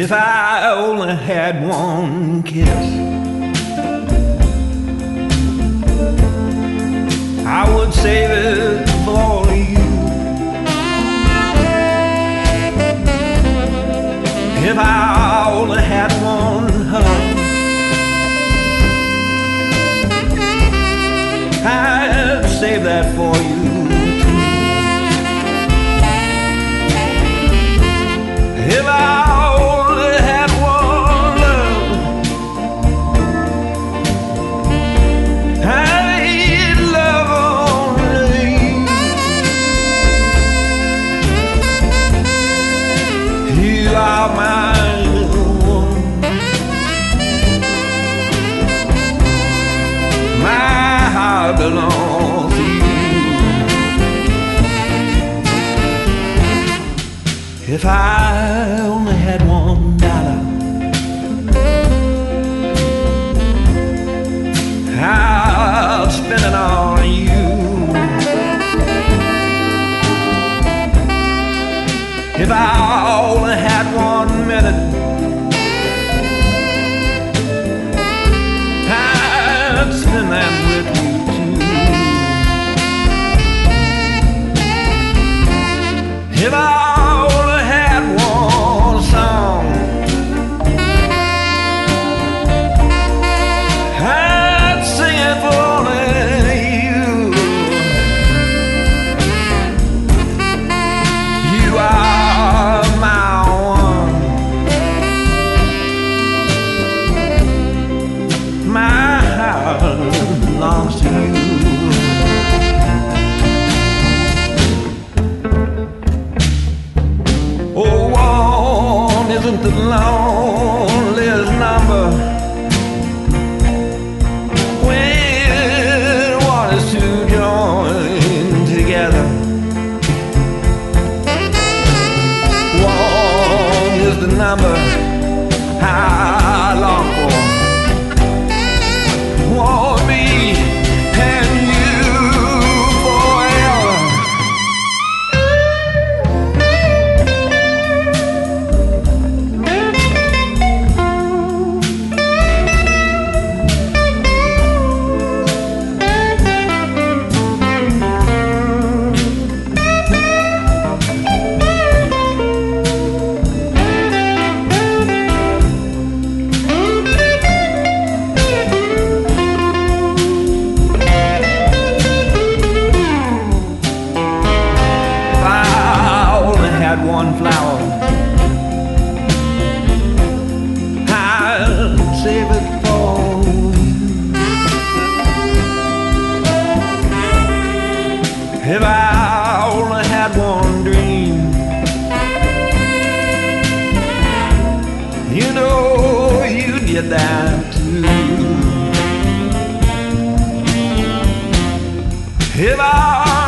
If I only had one kiss, I would save it for you. If I only had one hug, I'd save that for you too. If I only had one love, I'd love only you. You are my one, my heart belongs to you. If I only had $1, I'll spend it on you. If I only had 1 minute, I'd spend that with you too. If I only had one song, I'd sing it for only you. You are my one, my heart belongs to you. Oh, one isn't the loneliest number when one is to join together. One is the number I long for. Want me and you forever. One flower, I'll save it for you. If I only had one dream, you know you'd get that too. If I